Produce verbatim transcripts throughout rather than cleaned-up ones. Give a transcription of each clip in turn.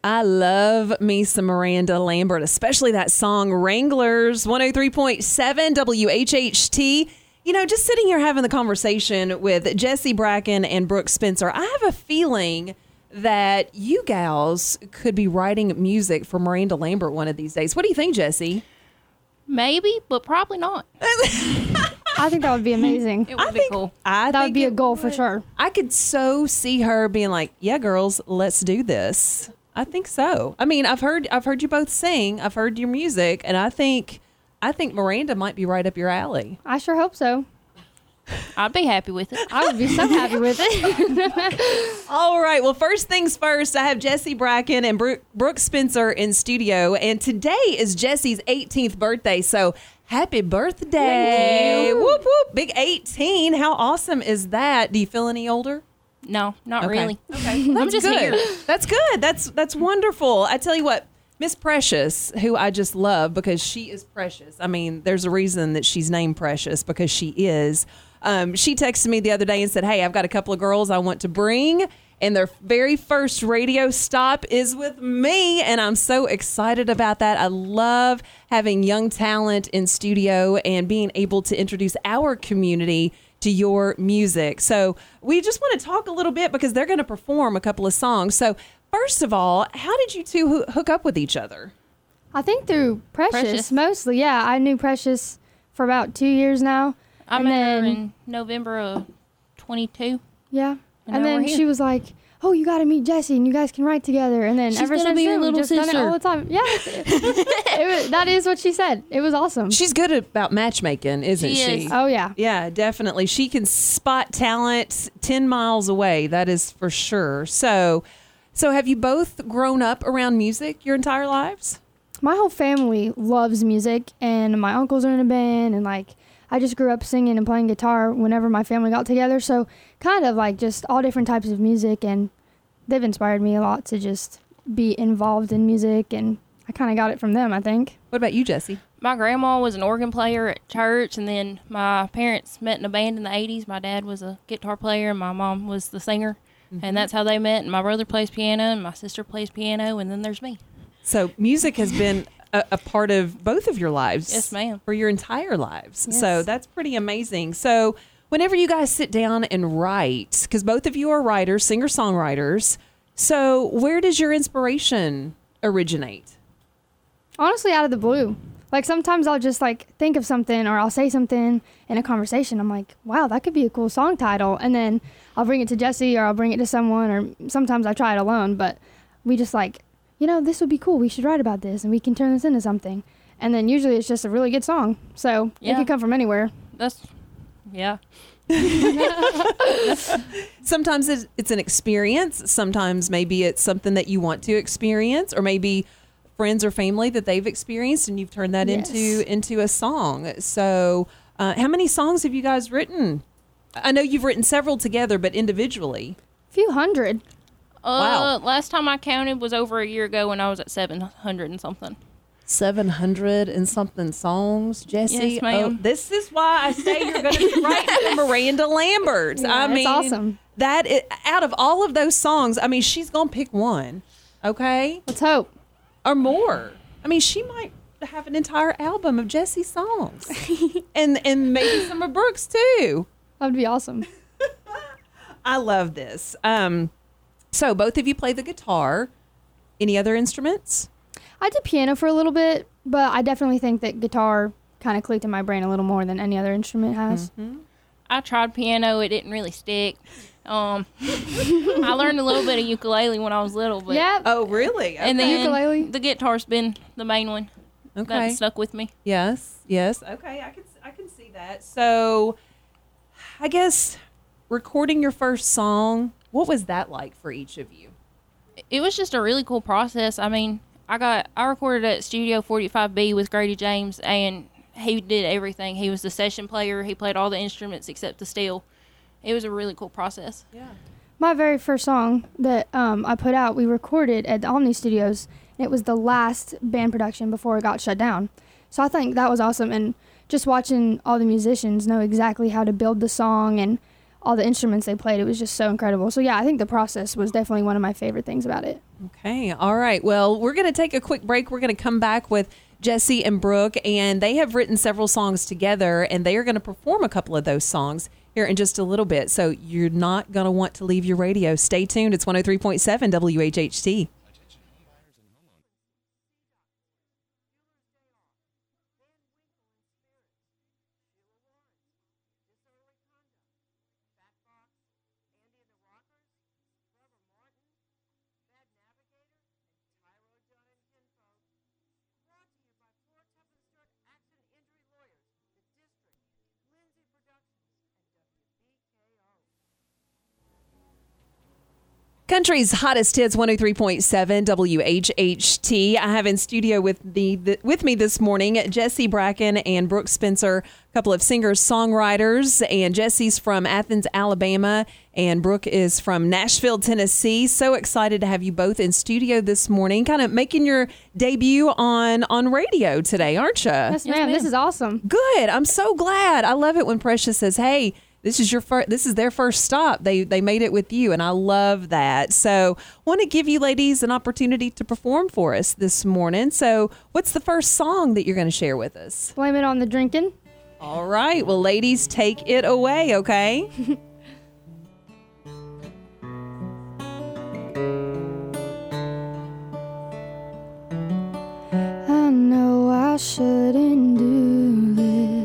I love me some Miranda Lambert, especially that song Wranglers, one oh three point seven W H H T. You know, just sitting here having the conversation with Jessie Bracken and Brooke Spencer, I have a feeling that you gals could be writing music for Miranda Lambert one of these days. What do you think, Jessie? Maybe, but probably not. I think that would be amazing. It would I be think, cool. I That would think be a it goal would. for sure. I could so see her being like, "Yeah, girls, let's do this." I think so. I mean, I've heard I've heard you both sing. I've heard your music, and I think I think Miranda might be right up your alley. I sure hope so. I'd be happy with it. I would be so happy with it. All right. Well, first things first, I have Jessie Bracken and Brooke, Brooke Spencer in studio, and today is Jessie's eighteenth birthday. So happy birthday! Whoop whoop! Big eighteen. How awesome is that? Do you feel any older? No, not Okay. really. Okay, well, I'm that's just good. here. That's good. That's that's wonderful. I tell you what, Miss Precious, who I just love because she is precious. I mean, there's a reason that she's named Precious because she is. Um, she texted me the other day and said, "Hey, I've got a couple of girls I want to bring, and their very first radio stop is with me, and I'm so excited about that. I love having young talent in studio and being able to introduce our community to your music. So we just want to talk a little bit because they're going to perform a couple of songs. So first of all, how did you two ho- hook up with each other? I think through Precious, Precious. mostly. Yeah, I knew Precious for about two years now. I and met then, her in November of twenty-two. Yeah. And And, now we're then here. she was like, "Oh, you got to meet Jessie and you guys can write together." And then She's ever gonna since be your then, we've little just done it sister. all the time. Yeah. it was, that is what she said. It was awesome. She's good about matchmaking, isn't She she? is. Oh, yeah. Yeah, definitely. She can spot talent ten miles away. That is for sure. So, so have you both grown up around music your entire lives? My whole family loves music, and my uncles are in a band, and like I just grew up singing and playing guitar whenever my family got together. So kind of like just all different types of music, and they've inspired me a lot to just be involved in music, and I kind of got it from them, I think. What about you, Jessie? My grandma was an organ player at church, and then my parents met in a band in the eighties. My dad was a guitar player, and my mom was the singer, Mm-hmm. and that's how they met. And my brother plays piano, and my sister plays piano, and then there's me. So music has been a, a part of both of your lives. Yes, ma'am. For your entire lives. Yes. So that's pretty amazing. So whenever you guys sit down and write, because both of you are writers, singer-songwriters, so where does your inspiration originate? Honestly, out of the blue. Like sometimes I'll just like think of something, or I'll say something in a conversation. I'm like, wow, that could be a cool song title. And then I'll bring it to Jessie, or I'll bring it to someone, or sometimes I try it alone. But we just like, you know, this would be cool. We should write about this and we can turn this into something. And then usually it's just a really good song. So Yeah. it could come from anywhere. That's, yeah. Sometimes it's, it's an experience. Sometimes maybe it's something that you want to experience, or maybe friends or family that they've experienced and you've turned that Yes. into into a song. So uh, how many songs have you guys written? I know you've written several together, but individually. Few hundred. Uh, Wow. Last time I counted was over a year ago when I was at seven hundred and something. seven hundred and something songs, Jessie. Yes, ma'am. Oh, this is why I say you're going to be writing the Miranda Lamberts. Yeah, I it's mean, awesome. That i- out of all of those songs, I mean, she's going to pick one, okay, Let's hope. or more. I mean, she might have an entire album of Jessie songs, and and maybe some of Brooks too. That would be awesome. I love this. Um, so both of you play the guitar. Any other instruments? I did piano for a little bit, but I definitely think that guitar kind of clicked in my brain a little more than any other instrument has. I tried piano. It didn't really stick. Um, I learned a little bit of ukulele when I was little, but Yeah. Oh, really? and Okay. then Ukulele? the guitar's been the main one Okay. that stuck with me. Yes, yes. Okay, I can I can see that. So, I guess recording your first song, what was that like for each of you? It was just a really cool process. I mean, I got I recorded at Studio forty-five B with Grady James, and he did everything. He was the session player. He played all the instruments except the steel. It was a really cool process. Yeah. My very first song that um, I put out, we recorded at the Omni Studios. And it was the last band production before it got shut down. So I think that was awesome. And just watching all the musicians know exactly how to build the song and all the instruments they played. It was just so incredible. So yeah, I think the process was definitely one of my favorite things about it. Okay. All right. Well, we're going to take a quick break. We're going to come back with Jesse and Brooke, and they have written several songs together, and they are going to perform a couple of those songs here in just a little bit. So you're not going to want to leave your radio. Stay tuned. It's one oh three point seven W H H T. Country's hottest hits, one oh three point seven W H H T. I have in studio with the, the with me this morning Jesse Bracken and Brooke Spencer, a couple of singers, songwriters, and Jesse's from Athens, Alabama, and Brooke is from Nashville, Tennessee. So excited to have you both in studio this morning, kind of making your debut on on radio today, aren't you? Yes, ma'am. This is awesome. Good. I'm so glad. I love it when Precious says, "Hey, This is your first, this is their first stop. They they made it with you, and I love that. So, want to give you ladies an opportunity to perform for us this morning. So, what's the first song that you're going to share with us? Blame It on the Drinking. All right. Well, ladies, take it away, okay? I know I shouldn't do this,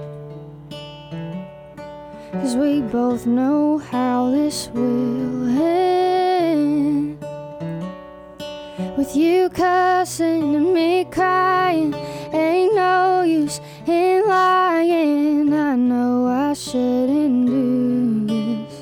'cause we both know how this will end. With you cussing and me crying, ain't no use in lying. I know I shouldn't do this.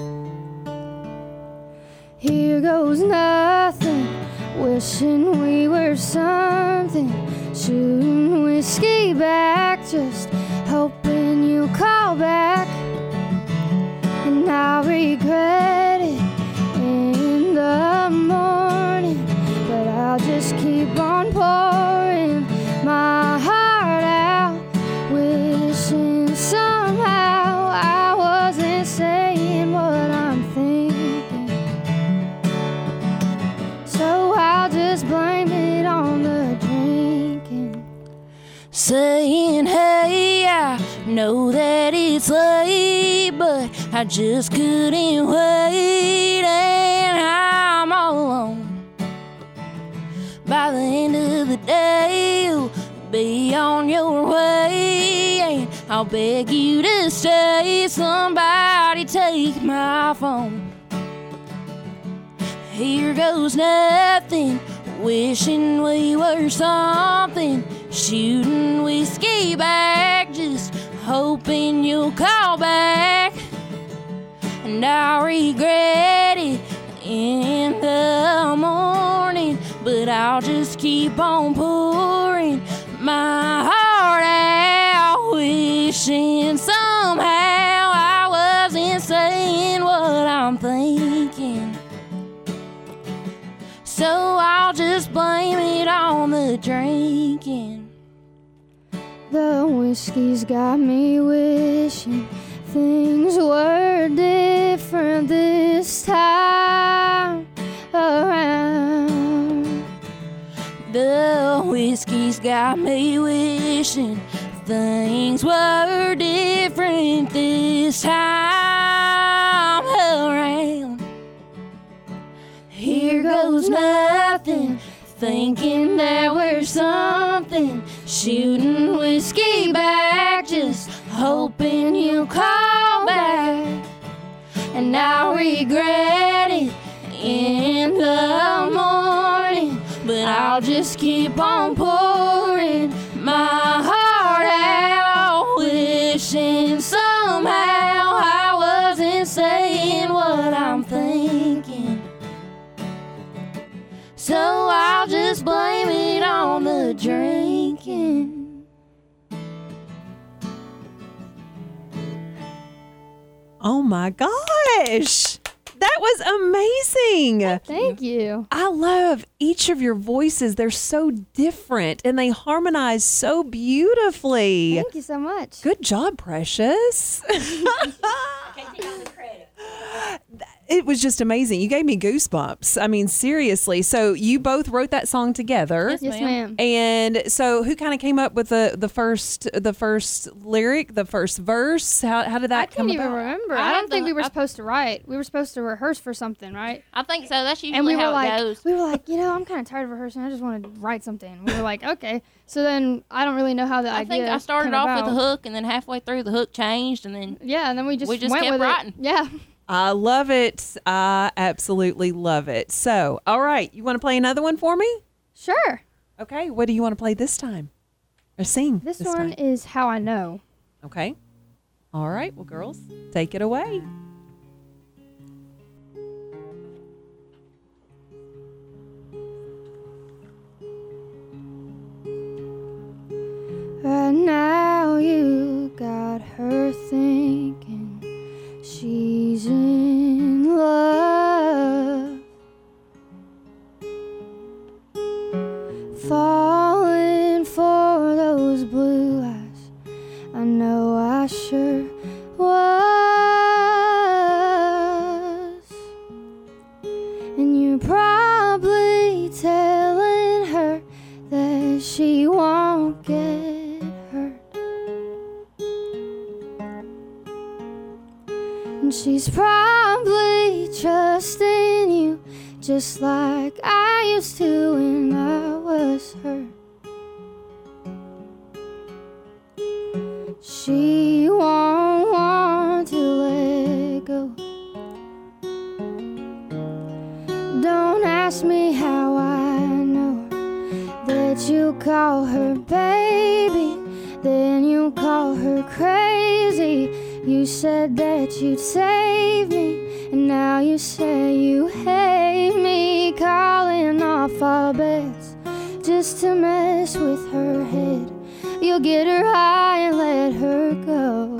Here goes nothing, wishing we were something, shooting whiskey back, just hoping you'll call back. And I regret it in the morning, but I'll just keep on pouring my heart out, wishing somehow I wasn't saying what I'm thinking. So I'll just blame it on the drinking. Saying, hey, I know that it's late, but I just couldn't wait, and I'm all alone. By the end of the day, you'll be on your way, and I'll beg you to stay. Somebody take my phone. Here goes nothing, wishing we were something, shooting whiskey back, just hoping you'll call back. And I regret it in the morning, but I'll just keep on pouring my heart out, wishing somehow I wasn't saying what I'm thinking. So I'll just blame it on the drinking. The whiskey's got me wishing things were different this time around. The whiskey's got me wishing things were different this time around. Here goes nothing, thinking that we're something, shooting whiskey back, just hoping you'll call back. And I'll regret it in the morning, but I'll just keep on pouring my heart out, wishing somehow I wasn't saying what I'm thinking. So I'll just blame it on the drinking. Oh my gosh. That was amazing. Thank you. I love each of your voices. They're so different and they harmonize so beautifully. Thank you so much. Good job, Precious. It was just amazing. You gave me goosebumps. I mean, seriously. So you both wrote that song together. Yes, Yes, ma'am. ma'am. And so who kind of came up with the, the first the first lyric, the first verse? How, how did that I come can't even about? remember. I I, had don't think the- we were I- supposed to write. We were supposed to rehearse for something, right? I think so. That's usually And we how were it like, goes. we were like, you know, I'm kind of tired of rehearsing. I just want to write something. We were like, okay. So then I don't really know how the I idea. think I started came off about. with the hook, and then halfway through, the hook changed, and then Yeah, and then we just We just went kept with writing. it. Yeah. I love it. I absolutely love it. So, all right. You want to play another one for me? Sure. Okay. What do you want to play this time? Or sing This, this one time? is How I Know. Okay. All right. Well, girls, take it away. Right now you got her thinking she's in love, falling for those blue eyes. I know I sure was, and you're probably telling her that she won't get hurt, and she's probably trusting you just like I used to when I was hurt. She won't want to let go. Don't ask me how I know that you call her baby, then you call her crazy. You said that you'd save me, and now you say you hate me. Calling off our beds just to mess with her head. You'll get her high and let her go,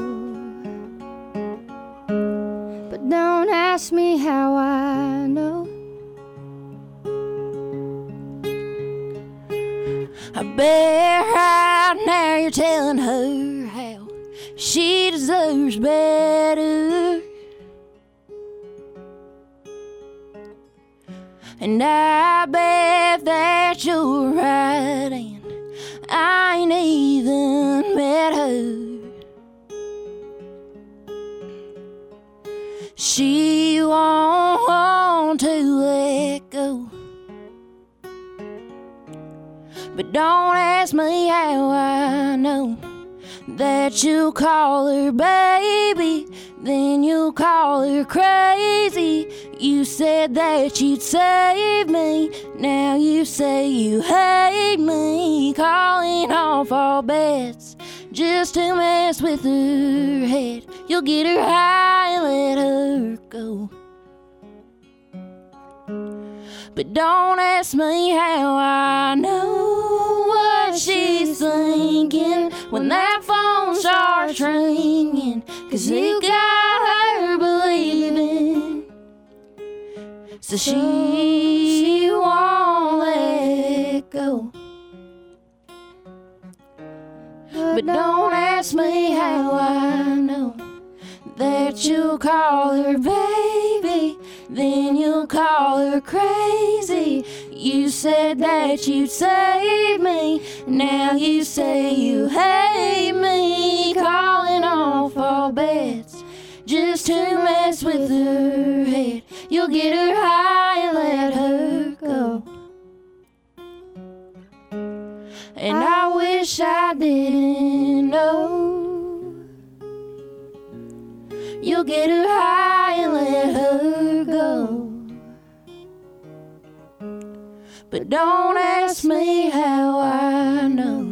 but don't ask me how I know. I bet right now you're telling her how she deserves better. And I bet that you're right, and I ain't even met her. She won't want to let go, but don't ask me how I know that you call her baby, then you call her crazy. You said that you'd save me, now you say you hate me. Calling off all bets just to mess with her head. You'll get her high and let her go, but don't ask me how I know what she's thinking when that phone starts ringing, 'cause it got her believing. So she won't let go, but don't ask me how I know that you call her baby, then you call her crazy. You said that you'd save me, now you say you hate me. Calling off all bets just to mess with her head. You'll get her high and let her go, and I wish I didn't know. You'll get her high and let her go, but don't ask me how I know.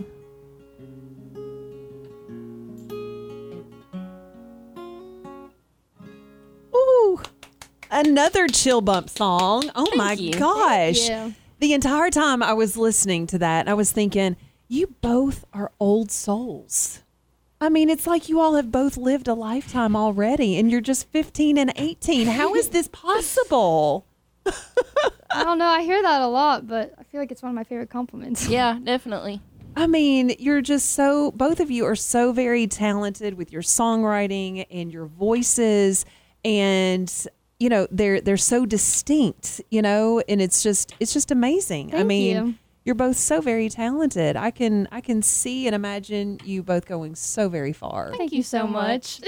Ooh, another chill bump song. Oh my you. gosh. Yeah. The entire time I was listening to that, I was thinking, you both are old souls. I mean, it's like you all have both lived a lifetime already, and you're just fifteen and eighteen. How is this possible? I don't know. I hear that a lot, but I feel like it's one of my favorite compliments. Yeah, definitely. I mean, you're just so, both of you are so very talented with your songwriting and your voices. And you know, they're they're so distinct, you know, and it's just it's just amazing. I Thank mean, you. you're both so very talented. I can I can see and imagine you both going so very far. Thank you so much.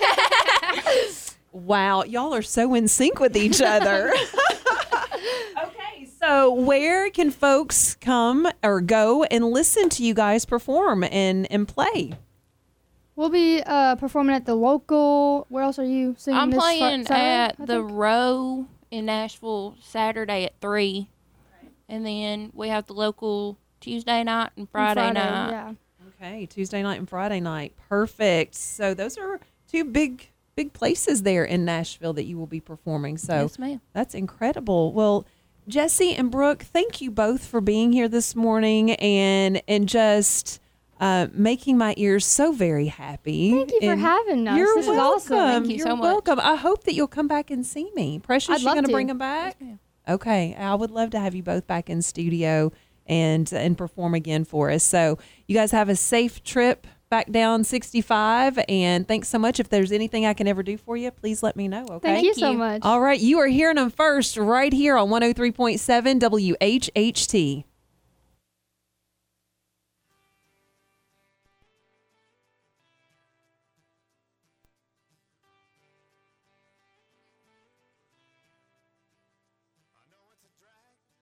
Wow, y'all are so in sync with each other. Okay, so where can folks come or go and listen to you guys perform and, and play? We'll be uh, performing at the local. Where else are you singing? I'm this playing Saturday, at I the think? Row in Nashville Saturday at three, and then we have the local Tuesday night and On Friday, night. Yeah. Okay, Tuesday night and Friday night. Perfect. So those are two big big places there in Nashville that you will be performing. So Yes, ma'am. that's incredible. Well, Jesse and Brooke, thank you both for being here this morning and and just uh, making my ears so very happy. Thank you for And having us. You're This is welcome. awesome. Thank you You're so much. welcome. I hope that you'll come back and see me. Precious, I'd you're love going to to. bring them back? Yes, ma'am. Okay, I would love to have you both back in studio and and perform again for us. So you guys have a safe trip back down sixty-five, and thanks so much. If there's anything I can ever do for you, please let me know, okay? Thank you Thank so you. much. All right, you are hearing them first right here on one oh three point seven W H H T.